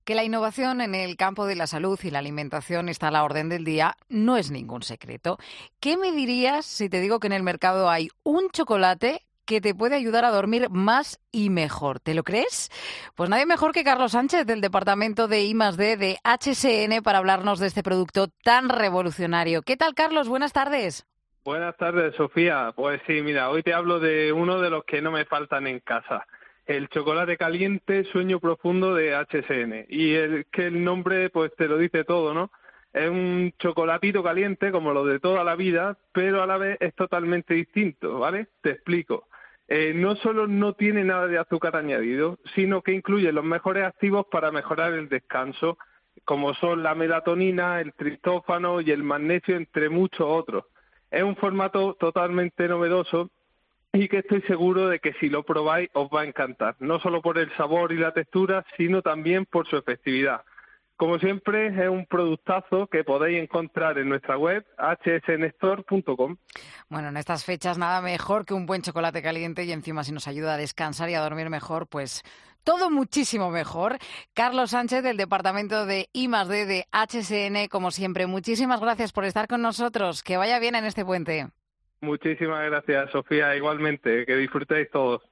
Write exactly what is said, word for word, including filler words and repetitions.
Que la innovación en el campo de la salud y la alimentación está a la orden del día no es ningún secreto. ¿Qué me dirías si te digo que en el mercado hay un chocolate que te puede ayudar a dormir más y mejor? ¿Te lo crees? Pues nadie mejor que Carlos Sánchez, del departamento de I más D de H S N, para hablarnos de este producto tan revolucionario. ¿Qué tal, Carlos? Buenas tardes. Buenas tardes, Sofía. Pues sí, mira, hoy te hablo de uno de los que no me faltan en casa. El chocolate caliente Sueño Profundo de H S N. Y es que el nombre pues te lo dice todo, ¿no? Es un chocolatito caliente como lo de toda la vida, pero a la vez es totalmente distinto, ¿vale? Te explico. Eh, no solo no tiene nada de azúcar añadido, sino que incluye los mejores activos para mejorar el descanso, como son la melatonina, el triptófano y el magnesio, entre muchos otros. Es un formato totalmente novedoso y que estoy seguro de que si lo probáis os va a encantar, no solo por el sabor y la textura, sino también por su efectividad. Como siempre, es un productazo que podéis encontrar en nuestra web h s n store punto com. Bueno, en estas fechas nada mejor que un buen chocolate caliente y encima si nos ayuda a descansar y a dormir mejor, pues todo muchísimo mejor. Carlos Sánchez, del departamento de I más D de H S N, como siempre, muchísimas gracias por estar con nosotros. Que vaya bien en este puente. Muchísimas gracias, Sofía. Igualmente, que disfrutéis todos.